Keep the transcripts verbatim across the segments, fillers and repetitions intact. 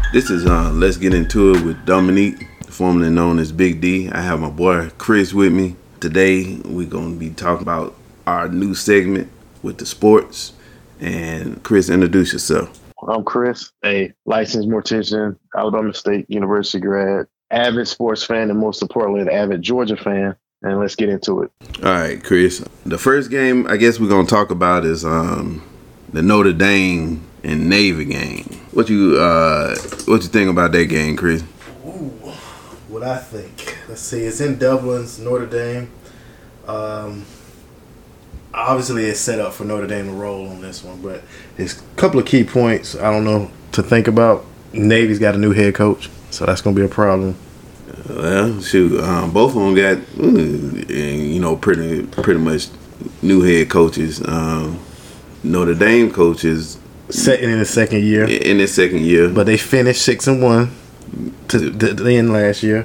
This is uh, Let's Get Into It with Dominique, formerly known as Big D. I have my boy Chris with me. Today we're going to be talking about our new segment with the sports. And Chris, introduce yourself. I'm Chris, a licensed mortician, Alabama State University grad, avid sports fan, and most importantly, an avid Georgia fan. And let's get into it. All right, Chris. The first game I guess we're going to talk about is um, the Notre Dame and Navy game. What you uh, what you think about that game, Chris? Ooh, what I think. Let's see. It's in Dublin, it's Notre Dame. Um, obviously, it's set up for Notre Dame to roll on this one, but there's a couple of key points I don't know to think about. Navy's got a new head coach, so that's going to be a problem. Well, shoot, um, both of them got uh, you know pretty pretty much new head coaches. Um, Notre Dame coaches. Second in the second year. In the second year. But they finished six and one to, to the end last year.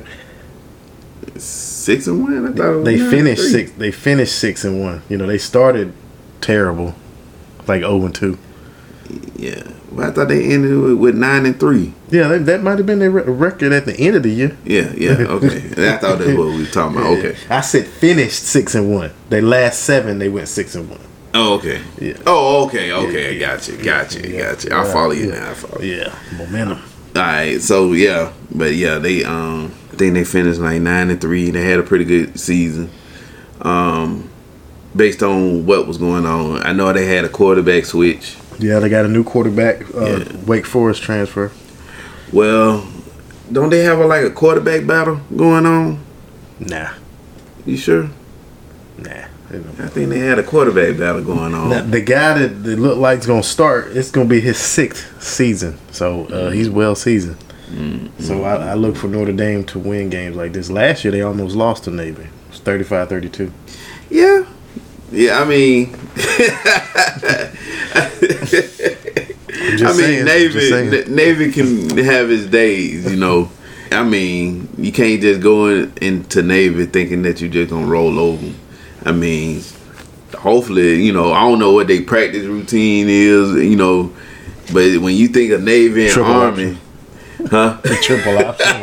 Six and one? I thought they nine, finished three. six they finished six and one. You know, they started terrible. Like oh and two. Yeah. Well, I thought they ended with, with nine and three. Yeah, that, that might have been their record at the end of the year. Yeah, yeah, okay. I thought that's what we were talking about. Okay. I said finished six and one. They last seven they went six and one. Oh, okay. Yeah. Oh, okay, okay. Yeah, I got you, got you, yeah, got you. yeah, I follow you yeah. now. I follow you. Yeah, momentum. All right, so yeah, but yeah, they um, I think they finished like nine and three. They had a pretty good season. Um, based on what was going on, I know they had a quarterback switch. Yeah, they got a new quarterback. Uh, Yeah. Wake Forest transfer. Well, don't they have a, like a quarterback battle going on? Nah, You sure? nah. I think they had a quarterback battle going on. Now, the guy that, that looked like is gonna start, it's gonna be his sixth season, so uh, he's well seasoned. Mm-hmm. So I, I look for Notre Dame to win games like this. Last year they almost lost to Navy. It was thirty-five thirty-two. Yeah, yeah. I mean, I mean, saying, Navy saying. Navy can have his days, you know. I mean, you can't just go in, into Navy thinking that you're just gonna roll over. I mean, hopefully, you know, I don't know what their practice routine is, you know, but when you think of Navy and Triple Army, option. huh? The triple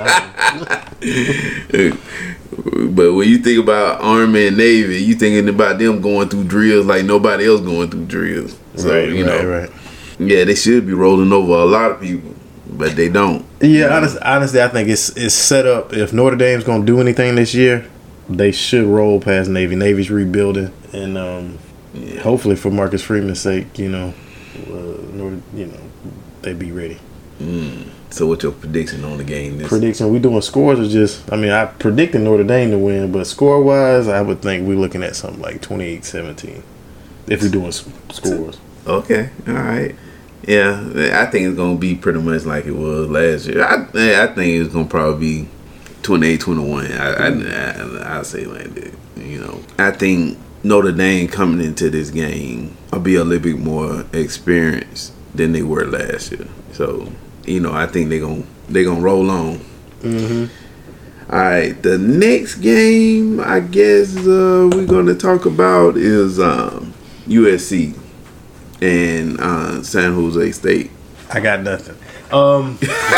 option. But when you think about Army and Navy, you thinking about them going through drills like nobody else going through drills. So, right, you right, know, right. yeah, they should be rolling over a lot of people, but they don't. Yeah, honest, honestly, I think it's it's set up. If Notre Dame's gonna do anything this year, they should roll past Navy. Navy's rebuilding, and um, Yeah. hopefully for Marcus Freeman's sake, you know, uh, Notre, you know, they be ready. Mm. So what's your prediction on the game? This Prediction, we doing scores or just, I mean, I predicted Notre Dame to win, but score-wise, I would think we're looking at something like twenty-eight seventeen if we're doing s- scores. Okay, all right. Yeah, I think it's gonna be pretty much like it was last year. I I think it's gonna probably be twenty-eight twenty-one. I I I I'll say like that. You know, I think Notre Dame coming into this game will be a little bit more experienced than they were last year. So, you know, I think they're gonna they gonna roll on. Mm-hmm. All right, the next game I guess uh, we're gonna talk about is um, U S C and uh, San Jose State. I got nothing. Um,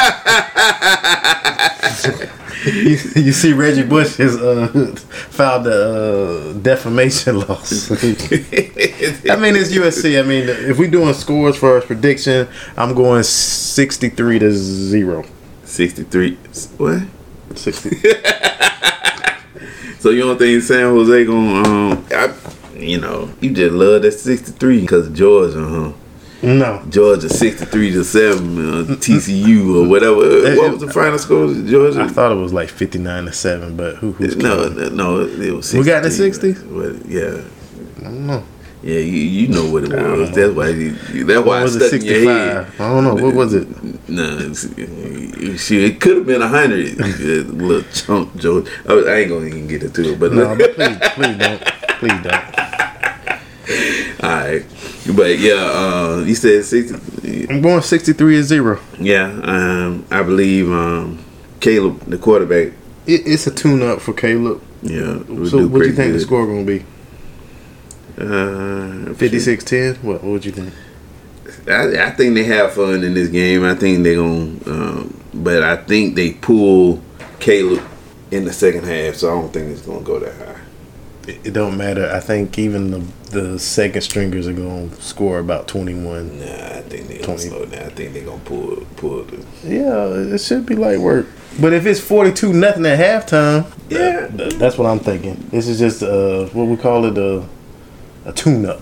you, you see, Reggie Bush has uh, filed a uh, defamation lawsuit. I mean, it's U S C. I mean, if we doing scores for our prediction, I'm going sixty-three to zero. sixty-three. What? sixty. So you don't think San Jose gonna? Um, I, you know, you just love that sixty-three because of Georgia, huh? No. Georgia sixty-three to seven, uh, T C U or whatever. What was the final score? Georgia. I thought it was like fifty-nine to seven, but who? Who's no, counting? no, it was. We got the sixty-three, sixties? but yeah, I don't know. yeah, you, you know what it I don't was. know. That's why. You, you- that's why What was it it? stuck in your head. sixty-five? I don't know. What was it? No, it's- shit, it could have been a hundred. Little chunk, George. I, I ain't gonna even get into it, but No, but please, please don't, please don't. all right. But yeah, uh, you said sixty. I'm going sixty-three to zero. Yeah, um, I believe um, Caleb, the quarterback. It, it's a tune-up for Caleb. Yeah. will So, do what do you pretty think the good. score going to be? Uh, fifty-six ten? What? What would you think? I, I think they have fun in this game. I think they're going to, um, but I think they pull Caleb in the second half, so I don't think it's going to go that high. It, it don't matter. I think even the the second stringers are going to score about twenty-one. Nah, I think they're going to slow down. I think they're going to pull, pull the. Yeah, it should be light work. But if it's forty-two nothing at halftime, yeah, th- th- that's what I'm thinking. This is just uh, what we call it a a tune-up.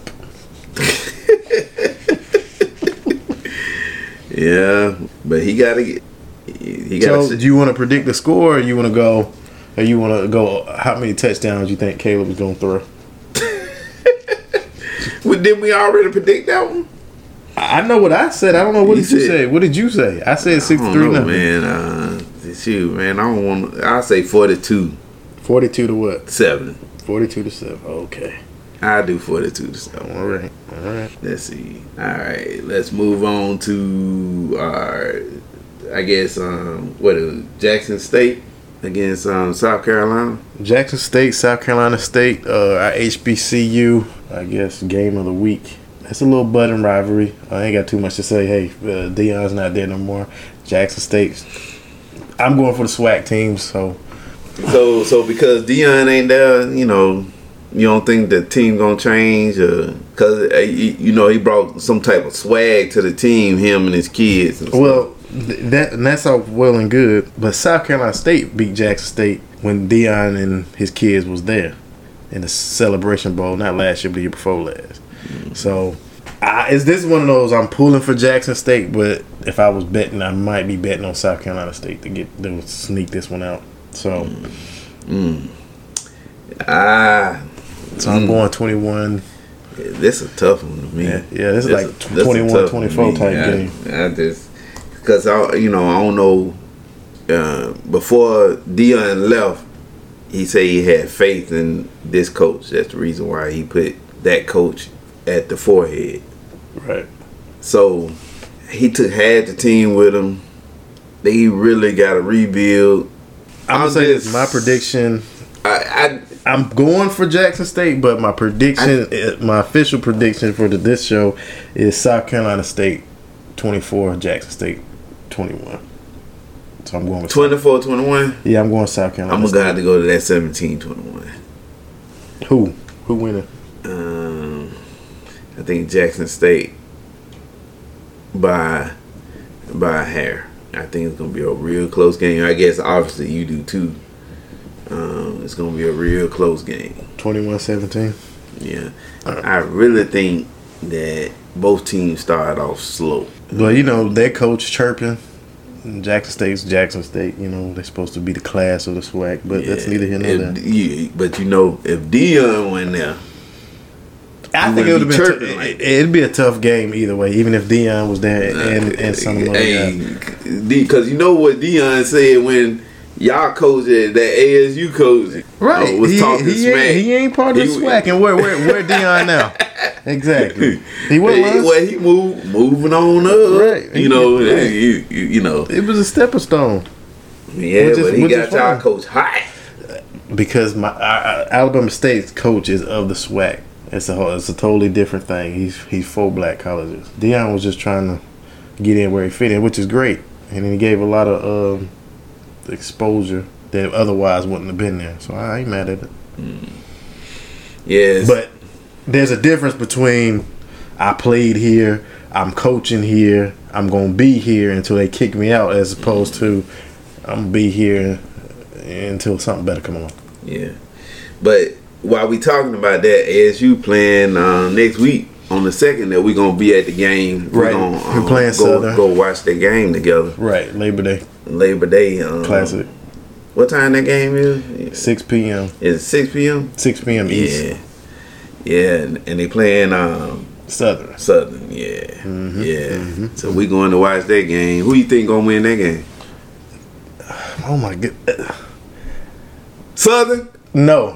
Yeah, but he got to get. He got. So, do you want to predict the score, or you want to go, or you want to go? How many touchdowns you think Caleb is going to throw? Well, didn't we already predict that one? I know what I said. I don't know what You did you said- say. What did you say? I said sixty-three know, nothing. man. Uh, shoot, man. I don't want. I'll say forty-two Forty-two to what? seven. Forty-two to seven. Okay. I'll do forty-two to seven. All right. All right. Let's see. All right, let's move on to our, I guess, um, what is it, Jackson State against um, South Carolina. Jackson State, South Carolina State, uh, our H B C U, I guess, game of the week. It's a little budding rivalry. I ain't got too much to say. Hey, uh, Deion's not there no more. Jackson State. I'm going for the SWAC teams. So, So, so because Deion ain't there, you know, you don't think the team gonna change, because uh, you know he brought some type of swag to the team, him and his kids. And stuff. well, th- that and that's all well and good. But South Carolina State beat Jackson State when Deion and his kids was there in the Celebration Bowl, not last year, but the year before last. Mm-hmm. So, I, is this one of those I'm pulling for Jackson State? But if I was betting, I might be betting on South Carolina State to get to sneak this one out. So, mm. ah. So I'm going twenty-one. Yeah, this is a tough one to me. Yeah, yeah this is That's like a, twenty-one twenty-four type I, game. I just, because, I, you know, I don't know, uh, before Deion left, he said he had faith in this coach. That's the reason why he put that coach at the forehead. Right. So he took had the team with him. They really got to rebuild. I'm going to say this, my prediction. I, I I'm going for Jackson State, but my prediction, I, my official prediction for the, this show is South Carolina State twenty-four, Jackson State twenty-one. So I'm going with twenty-four twenty-one? Yeah, I'm going South Carolina I'm going to have to go to that seventeen twenty-one. Who? Who winning? Um, I think Jackson State by, by a hair. I think it's going to be a real close game. I guess, obviously, you do too. Um, it's going to be a real close game. twenty-one seventeen Yeah. I really think that both teams start off slow. Well, you know, their coach chirping. Jackson State's Jackson State. You know, they're supposed to be the class of the SWAC, but Yeah. that's neither here nor If- there. yeah, but, you know, if Deion went there, I you think it would wouldn't have be been. chirping T- like it'd be a tough game either way, even if Deion was there and and some of them. hey, because you know what Deion said when y'all coach at that A S U coach Right, uh, was he, talking he smack. Ain't, he ain't part of the He- SWAC, and where where where Deion now? Exactly. He was. Hey, well, he moved, moving on up. Right. You know, Right. you, you, you know. It was a stepping stone Yeah, Which is- but he which got is y'all fine. coach hot. because my uh, Alabama State's coach is of the SWAC. It's a whole, it's a totally different thing. He's he's for black colleges. Deion was just trying to get in where he fit in, which is great, and then he gave a lot of um, exposure that otherwise wouldn't have been there. So I ain't mad at it. Yes. But there's a difference between I played here, I'm coaching here, I'm gonna be here until they kick me out, as opposed to I'm gonna be here until something better come along. Yeah. But while we talking about that, A S U playing uh, next week on the second, that we're gonna be at the game. We're Right. gonna, We're playing go, Southern. go watch the game together. Right, Labor Day Labor Day. Um, Classic, What time that game is? six p.m. Is it six p.m.? six p.m. East. Yeah. Yeah, and, and they playing um, Southern. Southern. Yeah. Mhm, Yeah. mhm. So we going to watch that game. Who you think gonna win that game? Oh my god. Southern? No.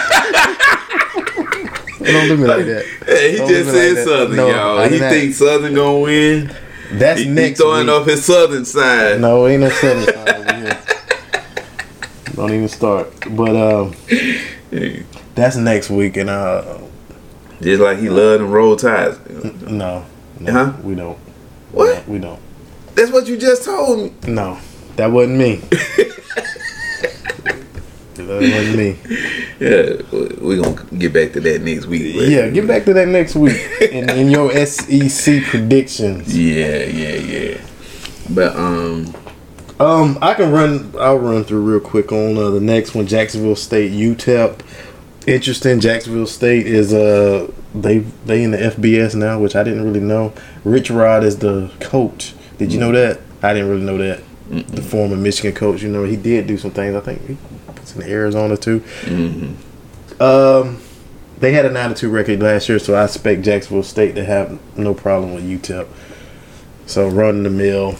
Don't do me like that. Hey, he Don't just do me said like that. Southern, No, y'all. I He did not. thinks Southern gonna win. That's He, he next throwing week. off his Southern side. No, ain't no Southern side over here. Don't even start. But um, that's next week, and uh, Just like he loved them roll ties. no, No, Huh? we don't. What? We don't. That's what you just told me. No, that wasn't me. That wasn't me. Yeah, we're going to get back to that next week. But Yeah, get back to that next week in, in your S E C predictions. Yeah, yeah, yeah. But, um... Um, I can run. I'll run through real quick on uh, the next one. Jacksonville State, U T E P. Interesting. Jacksonville State is uh they they in the F B S now, which I didn't really know. Rich Rod is the coach. Did you know that? I didn't really know that. Mm-mm. The former Michigan coach. You know, he did do some things. I think he was in Arizona too. Mm-hmm. Um, they had a nine to two record last year, so I expect Jacksonville State to have no problem with U T E P. So running the mill.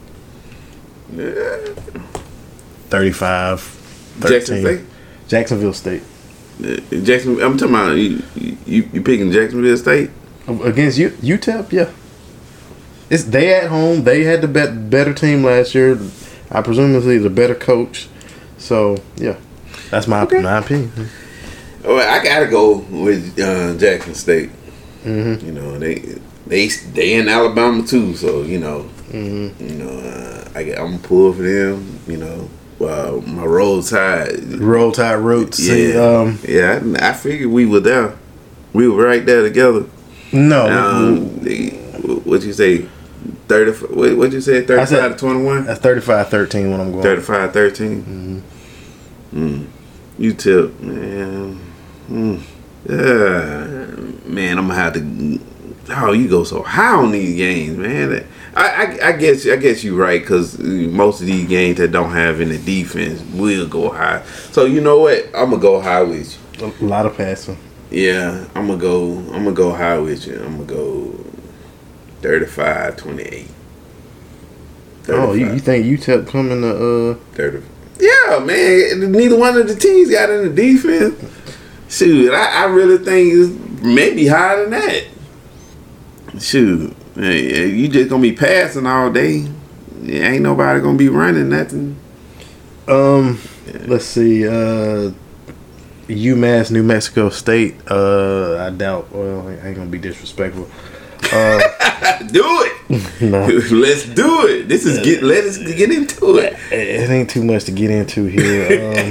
Yeah. thirty-five Jackson State? Jacksonville State. Uh, Jackson, I'm talking about you, you. You picking Jacksonville State against U, U T E P? Yeah, it's they at home. They had the bet, better team last year. I presumably the better coach. So yeah, that's my okay. my opinion. Well, I gotta go with uh, Jackson State. Mm-hmm. You know they they they in Alabama too, so you know mm-hmm. you know uh, I I'm gonna pull for them. You know. Well, my roll tide, roll tide roots. Yeah, See, um, yeah. I, I figured we were there. We were right there together. No, um, they, what you say? Thirty. What what you say? Thirty-five to twenty-one. That's thirty-five thirteen when I'm going. Thirty-five thirteen. Mm-hmm. Mm. You tip, man. Mm. Yeah, man. I'm gonna have to. Oh, you go so high on these games, man. I, I, I guess I guess you're right because most of these games that don't have any defense will go high. So you know what? I'm gonna go high with you. A lot of passing. Yeah, I'm gonna go. I'm gonna go high with you. I'm gonna go thirty-five twenty-eight. Oh, you, you think U T E P coming to uh thirty? Yeah, man. Neither one of the teams got any defense. Shoot, I, I really think it's maybe higher than that. Shoot, hey, you just gonna be passing all day. Ain't nobody gonna be running nothing. Um, yeah. Let's see. Uh, UMass, New Mexico State. Uh, I doubt. Well, I ain't gonna be disrespectful. Uh, do it. No. Let's do it. This is get. Let us get into it. It ain't too much to get into here. Um,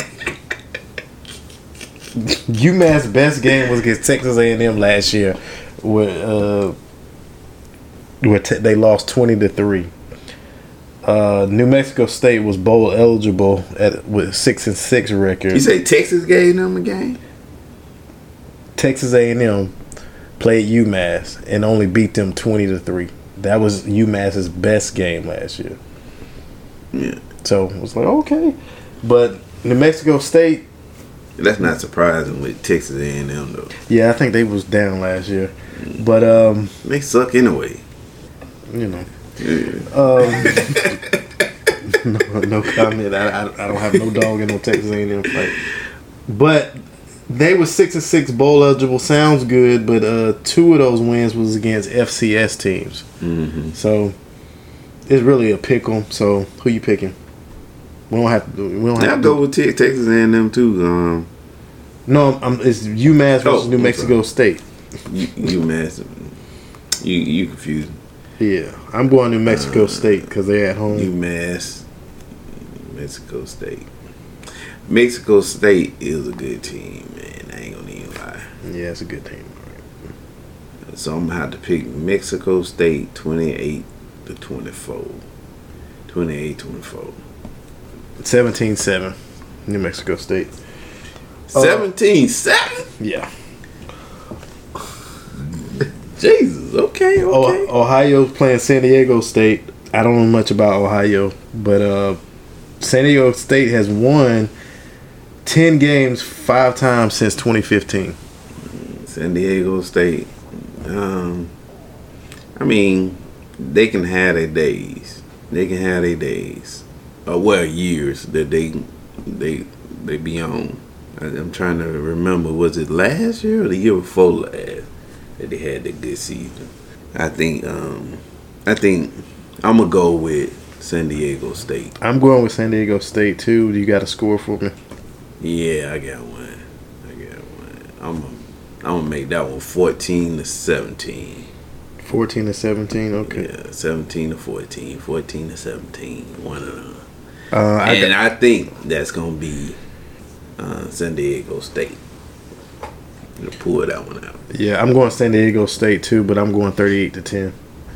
UMass best game was against Texas A and M last year. Where, uh, where te- they lost twenty to three. Uh, New Mexico State was bowl eligible at with six and six record. You say Texas gave them a game? Texas A and M played UMass and only beat them twenty to three. That was UMass's best game last year. Yeah. So it was like okay, but New Mexico State. That's not surprising with Texas A and M though. Yeah, I think they was down last year, but um, they suck anyway. You know. Yeah. Um, no, no comment. I, I I don't have no dog in no Texas A and M fight, but they were six and six bowl eligible. Sounds good, but uh, two of those wins was against F C S teams. Mm-hmm. So it's really a pick 'em. So who you picking? We don't have to. We don't have I'll to go with te- Texas A and M too. Um, no, I'm, it's UMass versus oh, New Mexico State. U- UMass. You you confused. Yeah, I'm going to New Mexico uh, State because they're at home. UMass, Mexico State. Mexico State is a good team, man. I ain't gonna even lie. Yeah, it's a good team. Right. So I'm gonna have to pick Mexico State twenty-eight to twenty-four. twenty-eight twenty-four. seventeen seven. New Mexico State. seventeen seven? Uh, yeah. Jesus, okay, okay. Oh, Ohio's playing San Diego State. I don't know much about Ohio, but uh, San Diego State has won ten games five times since twenty fifteen. San Diego State. Um, I mean, they can have their days. They can have their days. Or well, years that they they they be on. I, I'm trying to remember. Was it last year or the year before last that they had that good season? I think. Um, I think I'm gonna go with San Diego State. I'm going with San Diego State too. You got a score for me? Yeah, I got one. I got one. I'm gonna, I'm gonna make that one fourteen to seventeen. fourteen to seventeen. Okay. Yeah, seventeen to fourteen, fourteen to seventeen. One of them. Uh, I and got, I think that's gonna be uh, San Diego State. You'll pull that one out. yeah, I'm going San Diego State too, but I'm going thirty-eight to ten.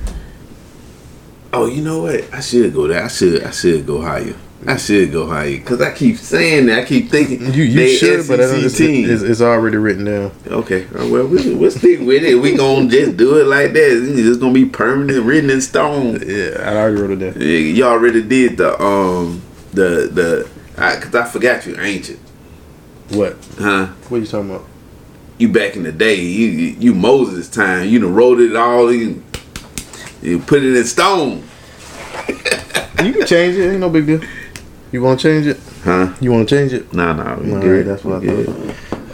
Oh, you know what? I should go there. I should. I should go higher. I should go higher because I keep saying that. I keep thinking You you they should, S E C but it's, team. it's, it's already written down. Okay, uh, well we we'll stick with it. We gonna just do it like that. It's just gonna be permanent, written in stone. Yeah, I already wrote it down. Yeah, you already did the um the the I, cause I forgot you ancient, What? huh? What are you talking about? You back in the day, you you, you Moses time. You done wrote it all. You, you put it in stone, You can change it. Ain't no big deal. You want to change it? huh? You want to change it? Nah, nah, we All good. right, that's what We I good.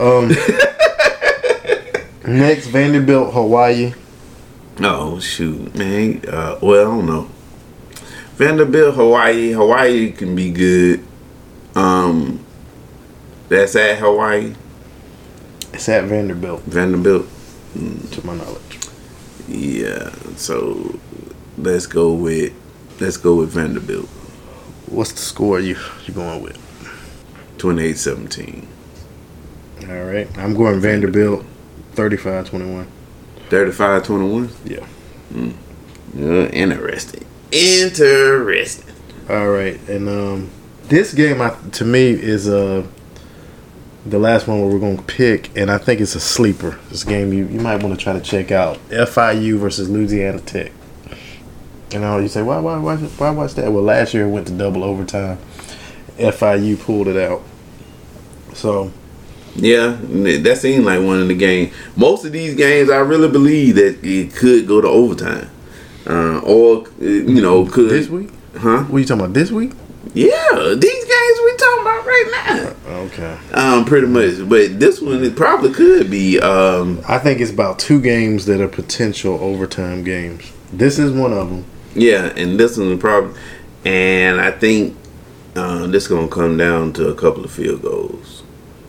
thought. Um, next, Vanderbilt, Hawaii. Oh shoot, man. Uh, well, I don't know. Vanderbilt, Hawaii. Hawaii can be good. Um, that's at Hawaii. It's at Vanderbilt, Vanderbilt. to my knowledge. Yeah. So let's go with let's go with Vanderbilt. What's the score you you going with? twenty-eight seventeen. All right, I'm going Vanderbilt, thirty-five twenty-one. thirty-five twenty-one. Yeah. Yeah, interesting. Interesting. All right, and um, this game, I, to me, is uh the last one where we're going to pick, and I think it's a sleeper. This game you, you might want to try to check out: F I U versus Louisiana Tech. You know, you say, why, why, why, why watch that? Well, last year it went to double overtime. F I U pulled it out. So, Yeah, that seemed like one of the games. Most of these games, I really believe that it could go to overtime, uh, or you know, could this week? huh? What are you talking about? This week? Yeah, these games we talking about right now. Okay. Um, pretty much, but this one it probably could be. Um, I think it's about two games that are potential overtime games. This is one of them. yeah, and this one probably, and I think uh, this gonna come down to a couple of field goals.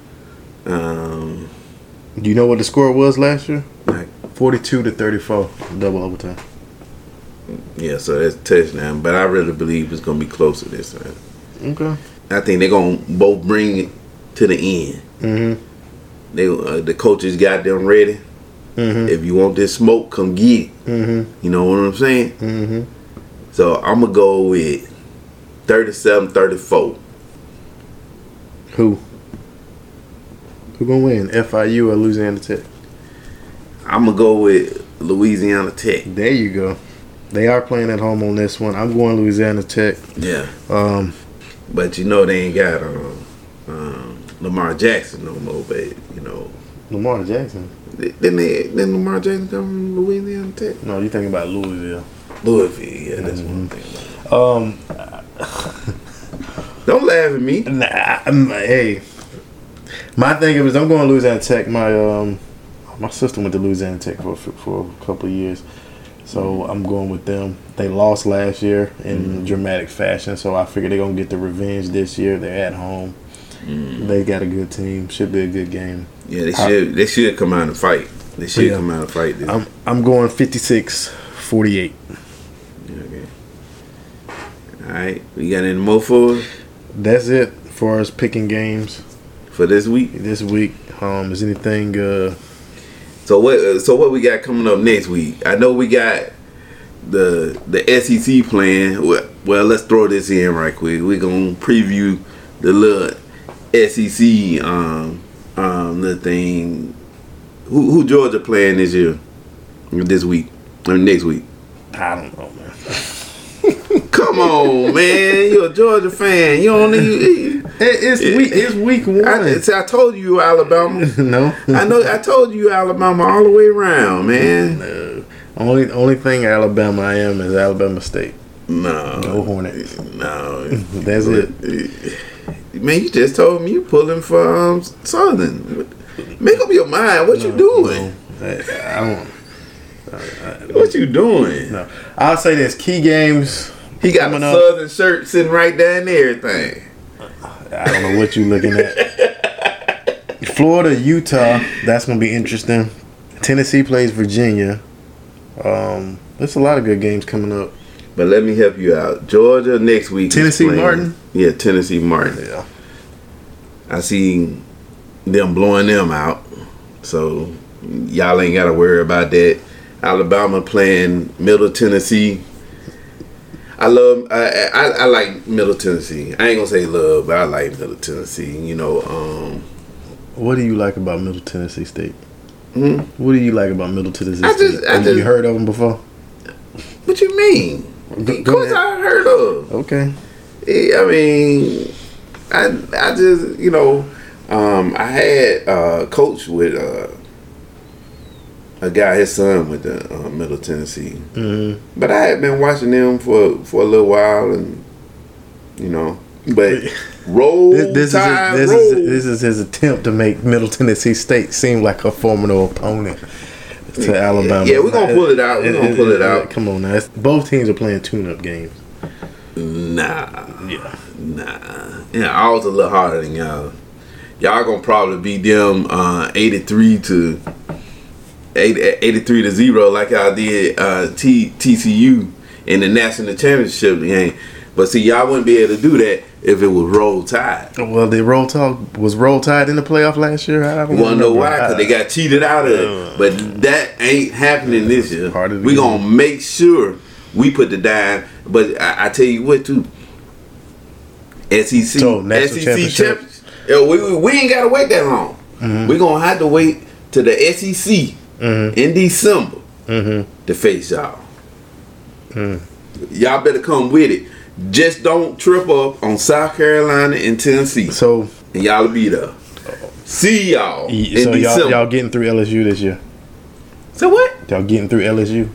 Um, Do you know what the score was last year? like forty-two to thirty-four, double overtime. yeah, so that's a touchdown, but I really believe it's gonna be closer this time. Okay. I think they're gonna both bring it to the end. Mm-hmm. They uh, the coaches got them ready. Mm-hmm. If you want this smoke, come get it. Mm-hmm. You know what I'm saying? Mm-hmm. So I'm gonna go with thirty-seven thirty-four. Who? Who gonna win? F I U or Louisiana Tech? I'm gonna go with Louisiana Tech. There you go. They are playing at home on this one. I'm going Louisiana Tech. Yeah, Um, but you know they ain't got um, um, Lamar Jackson no more. But you know, Lamar Jackson. didn't they? Didn't Lamar Jackson come from Louisiana Tech? No, you thinking about Louisville. Louisville. Yeah, that's Mhm. one thing. About Um, it. Don't laugh at me. nah, I'm, hey, my thing was I'm going Louisiana Tech. My um, my sister went to Louisiana Tech for for a couple of years, so I'm going with them. They lost last year in Mm-hmm. dramatic fashion, so I figure they're gonna get the revenge this year. They're at home. Mm. They got a good team. Should be a good game. Yeah, they should. They should come out and fight. They should Yeah. come out and fight. This. I'm I'm going fifty-six forty-eight. Okay. All right. We got any more for us That's it for us picking games for this week? this week. Um, is anything? Uh, So what? uh, So what we got coming up next week? I know we got the the S E C plan. Well, well, let's throw this in right quick. We're gonna preview the little S E C um um the thing. Who who Georgia playing this year? This week or next week? I don't know, man. Come on, man! You're a Georgia fan. You don't need. It, it's week. It's week one. I, see, I told you Alabama. no, I know. I told you Alabama all the way around, man. no. Only only thing Alabama I am is Alabama State. No, Go Hornets. no. That's it. Man, you just told me you pulling for um, Southern. Make up your mind. What you No, doing? no. I, I don't. What you doing? No, I'll say this: key games. He got a coming up. Southern shirt sitting right there and everything. I don't know what you're looking at. Florida, Utah. That's gonna be interesting. Tennessee plays Virginia. Um, there's a lot of good games coming up. But let me help you out. Georgia next week. Tennessee Martin? Yeah, Tennessee Martin. Yeah. I see them blowing them out. So y'all ain't got to worry about that. Alabama playing Middle Tennessee. I love, I, I I like Middle Tennessee. I ain't gonna say love, but I like Middle Tennessee. You know, um, what do you like about Middle Tennessee State? hmm? What do you like about Middle Tennessee I State? just- I Have just- you heard of them before? What you mean? Go- Of go course, ahead. I heard of. Okay. Yeah, I mean, I I just you know, um, I had uh, coach with uh, a guy, his son with the uh, Middle Tennessee, Mm-hmm. but I had been watching them for for a little while, and you know, but roll This, this, tide, is his, roll. this is this is his attempt to make Middle Tennessee State seem like a formidable opponent to Alabama. Yeah, we're gonna pull it out. We're gonna pull it out. Come on now. It's, both teams are playing tune-up games. Nah, Yeah. nah. Yeah, I was a little harder than y'all. Y'all gonna probably beat them uh, eighty-three to eighty-three to zero, like y'all did uh, T TCU in the national championship game. But see, y'all wouldn't be able to do that if it was Roll Tide. Well, the Roll Tide was Roll Tide in the playoff last year. I don't You wanna know remember. why? Because they got cheated out of it. But that ain't happening this year. Part of the We game. gonna make sure we put the dime. But I, I tell you what, too. S E C, So, national S E C championship. championship. Yeah, we, we, we ain't gotta wait that long. Mm-hmm. We gonna have to wait to the S E C Mm-hmm. in December Mm-hmm. to face y'all. Mm. Y'all better come with it. Just don't trip up on South Carolina and Tennessee, So, and y'all will be there. See y'all in so y'all, December. y'all getting through L S U this year? So what? Y'all getting through L S U?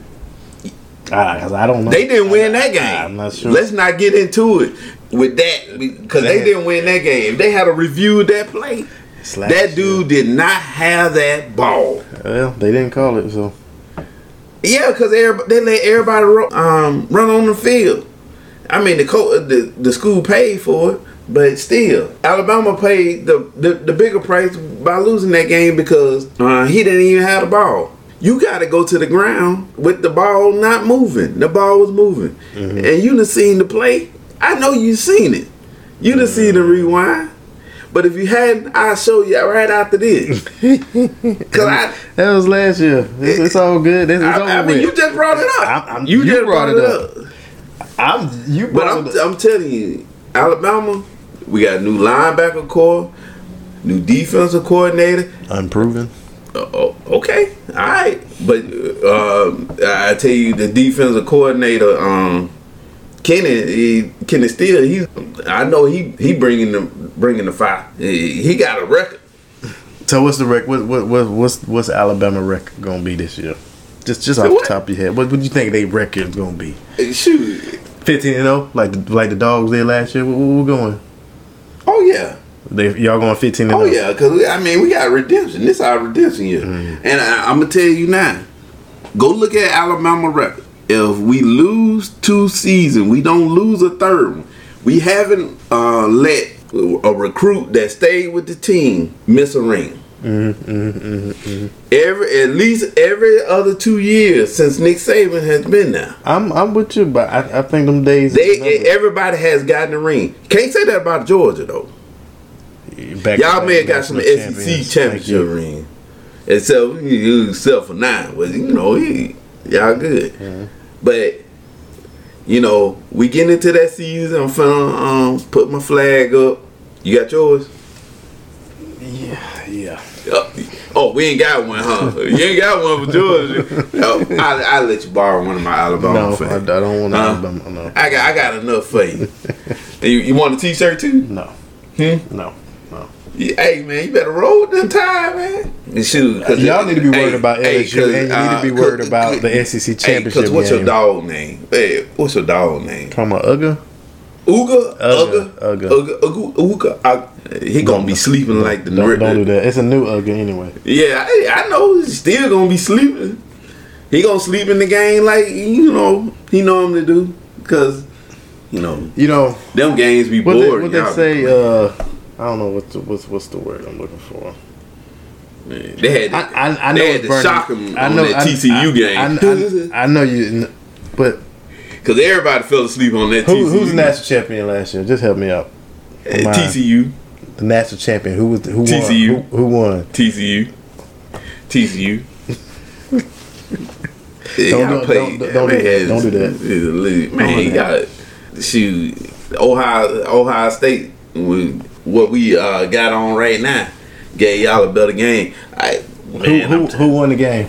Ah, 'cause I don't know. They didn't win that game. I'm not sure. Let's not get into it with that because they They- didn't win that game. If they had a review of that play, Slash, that dude did not have that ball. Well, they didn't call it, so Yeah, because they let everybody ro- um, run on the field. I mean, the, co- the the school paid for it, but still, Alabama paid the, the, the bigger price by losing that game because uh, he didn't even have the ball. You got to go to the ground with the ball not moving. The ball was moving. Mm-hmm. And you done seen the play. I know you seen it. You done seen the rewind. But if you hadn't, I'll show you right after this. Cause I, that was last year. It's, it's all good. It's, it's I, over I mean, with. you just brought it up. I'm- I'm- you, you just brought brought, it it up. I'm you, But brought I'm, it up. I'm telling you, Alabama, we got a new linebacker core, new defensive coordinator. unproven. Uh, oh, okay, all right. But uh, I tell you, the defensive coordinator, um, Kenny, he, Kenny Steele, he, I know he he bringing the bringing the fire. He, he got a record. So what's the rec? What, what what what's what's Alabama record gonna be this year? Just just So off what? the top of your head, what what do you think their record's gonna be? Shoot. Fifteen and zero, like the, like the Dogs did last year. Where, where we going? Oh yeah. They y'all going fifteen and Oh zero? yeah, because I mean we got redemption. This our redemption year, Mm. and I, I'm gonna tell you now. Go look at Alabama record. If we lose two seasons, we don't lose a third one. We haven't uh, let a recruit that stayed with the team miss a ring. Mm, mm, mm, mm. Every at least every other two years since Nick Saban has been there. I'm I'm with you, but I, I think them days. They everybody has gotten a ring. Can't say that about Georgia though. Back Y'all may have got some S E C championship ring. ring. Except you except for nine. But you know, he, y'all good. Mhm. But you know, we getting into that season. I'm finna um, put my flag up. You got yours? Yeah, yeah. Oh, oh, we ain't got one, huh? You ain't got one for Georgia. Oh, I I'll let you borrow one of my Alabama No, I, I fans. don't want Huh? Alabama. No, I got I got enough for you. you. You want a T-shirt too? no, Hmm? no, no. Yeah, hey man, you better roll with them time, man. And shoot, cause Y'all need to be worried hey, about L S U, hey, 'cause, and you need uh, to be worried 'cause- about the S E C Hey, championship cause what's game. your dog name? Hey, what's your dog name? Talking about Uga? Uga, Uga, Uga, Uga. Uga, Uga, Uga. I- He gonna be sleeping like the Don't, don't do that. It's a new Uga anyway. Yeah, I, I know. He's still gonna be sleeping. He gonna sleep in the game like you know he know him to do. Cause you know You know them games be what they, boring. what they y'all. say? Uh, I don't know what's the, what's what's the word I'm looking for. Man, they had to, I, I, I know they had it's to burning. shock him I on know, that I, T C U I, game. I, I, I know you, but Because everybody fell asleep on that who, T C U. who's the national champion last year? Just help me out. Uh, T C U. The national champion. Who was the, who T C U. won? Who, who won? T C U. T C U. Yeah, Don't y'all do- play- don't- don't do man, that. Don't do that. it's- Man, Don't do you got shoot Ohio Ohio State with what we uh, got on right now gave y'all a better game. I man, Who, who, I'm t- who won the game?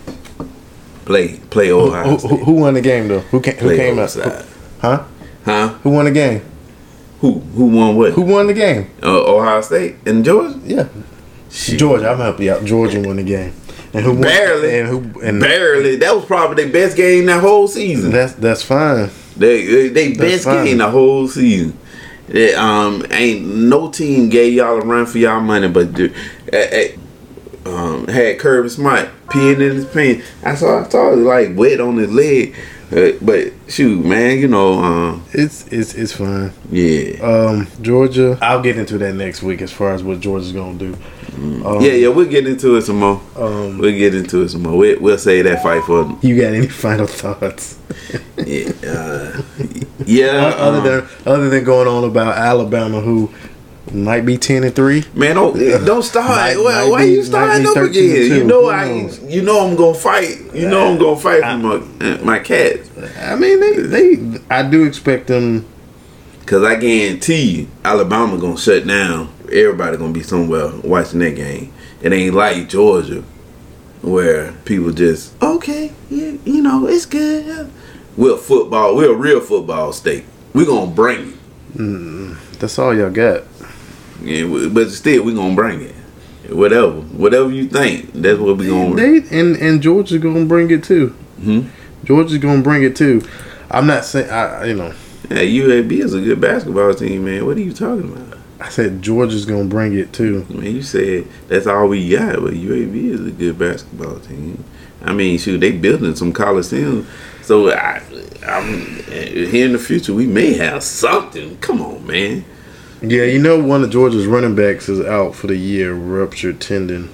play play Who, Ohio who, State. who, who won the game though? Who came? Who Play came out? outside. Huh? Huh? Who won the game? Who who won what? Who won the game? Uh, Ohio State and Georgia. Yeah, Shit. Georgia. I'm helping you out. Georgia won the game. And who won? Barely. And who? And Barely. That was probably their best game that whole season. That's that's fine. They they, they That's best fine. game the whole season. They, um, ain't no team gave y'all a run for y'all money, but the, uh, uh, um, had Kirby Smart peeing in his pants. I saw I saw it like wet on his leg, uh, but shoot, man, you know, um, It's it's it's fine. yeah, Um, Georgia. I'll get into that next week as far as what Georgia's gonna do. Um, yeah, yeah. We'll get into it some more. Um, We'll get into it some more. We, we'll save that fight for you got any final thoughts? yeah, uh, yeah. other um, than other than going on about Alabama, who might be ten and three. Man, don't don't start. Might- Why, might why be- you might starting be up thirteen again? and two. You know Who I. knows? You know I'm gonna fight. You know I'm gonna fight for my my cats. I mean, they they. I do expect them. Cause I guarantee you, Alabama gonna shut down. Everybody gonna be somewhere watching that game. It ain't like Georgia, where people just okay, yeah, you know it's good. We're football. We're a real football state. We gonna bring it. Mm, that's all y'all got. Yeah, we- but still, we gonna bring it. Whatever, whatever you think, that's what we gonna. They and and Georgia's gonna bring it too. Hmm? Georgia's gonna bring it too. I'm not saying I. You know, Yeah, U A B is a good basketball team, man. What are you talking about? I said Georgia's gonna bring it too. Man, you said that's all we got, but U A B is a good basketball team. I mean, shoot, they building some coliseums, so I, I'm here in the future we may have something. Come on, man. Yeah, you know, one of Georgia's running backs is out for the year, ruptured tendon.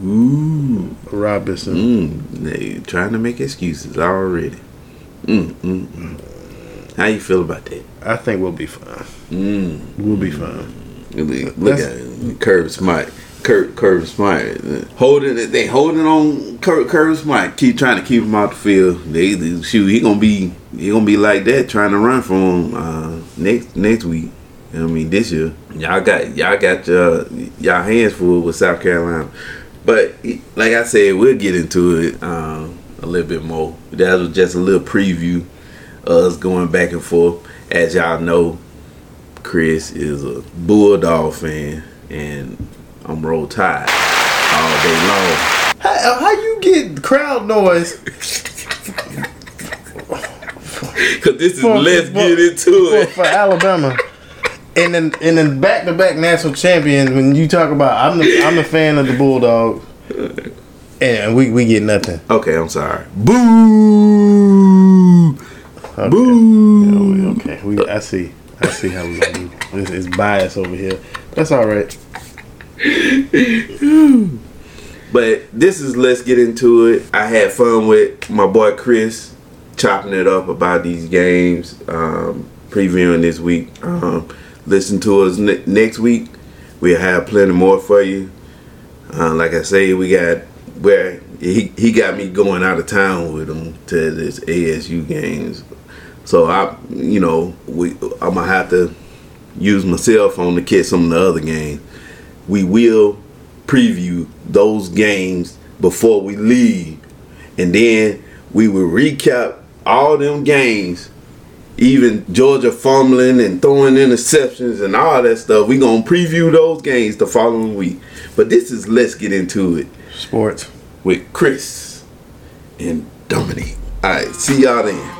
Ooh, Robinson. mm, they trying to make excuses already. Mm, mm, mm. How you feel about that? I think we'll be fine. Mm. We'll be fine. Look That's- at it. Curve Smart. Curve, Curve Smart. Holding it. They holding on Curve, Curve Smart. Keep trying to keep him out the field. They, they shoot. He gonna be. He gonna be like that trying to run for him uh, next next week. I mean this year. Y'all got y'all got your y'all hands full with South Carolina. But like I said, we'll get into it um, a little bit more. That was just a little preview of us going back and forth. As y'all know, Chris is a Bulldog fan, and I'm Roll Tide all day long. How, how you get crowd noise? Cause this is For- let's for- get into for, it. for Alabama. And then and then back to back national champions. When you talk about, I'm the I'm a fan of the Bulldogs, and we, we get nothing. Okay, I'm sorry. Boo! Okay. Boo! Yeah, we, okay, we I see I see how we gonna do. It's, it's bias over here. That's all right. But this is let's get into it. I had fun with my boy Chris, chopping it up about these games, um, previewing this week. Um, listen to us ne- next week. We'll have plenty more for you. Uh, like I say, we got where he he got me going out of town with him to this A S U games. So I, you know, we I'm gonna have to use my cell phone to catch some of the other games. We will preview those games before we leave, and then we will recap all them games, even Georgia fumbling and throwing interceptions and all that stuff. We gonna preview those games the following week. But this is let's get into it Sports. with Chris and Dominique. All right, see y'all then.